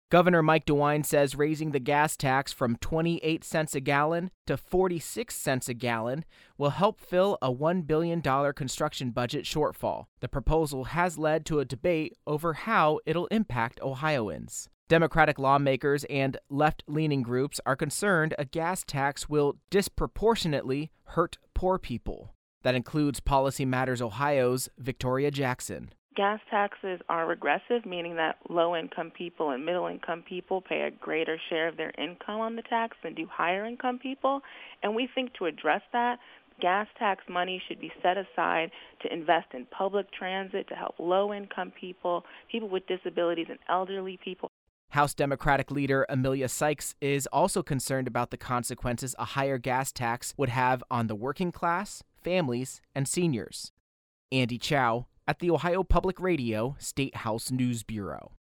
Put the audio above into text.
Governor Mike DeWine says raising the gas tax from 28 cents a gallon to 46 cents a gallon will help fill a $1 billion construction budget shortfall. The proposal has led to a debate over how it'll impact Ohioans. Democratic lawmakers and left-leaning groups are concerned a gas tax will disproportionately hurt poor people. That includes Policy Matters Ohio's Victoria Jackson. Gas taxes are regressive, meaning that low-income people and middle-income people pay a greater share of their income on the tax than do higher-income people. And we think to address that, gas tax money should be set aside to invest in public transit to help low-income people, people with disabilities, and elderly people. House Democratic leader Emilia Sykes is also concerned about the consequences a higher gas tax would have on the working class, families, and seniors. Andy Chow at the Ohio Public Radio State House News Bureau.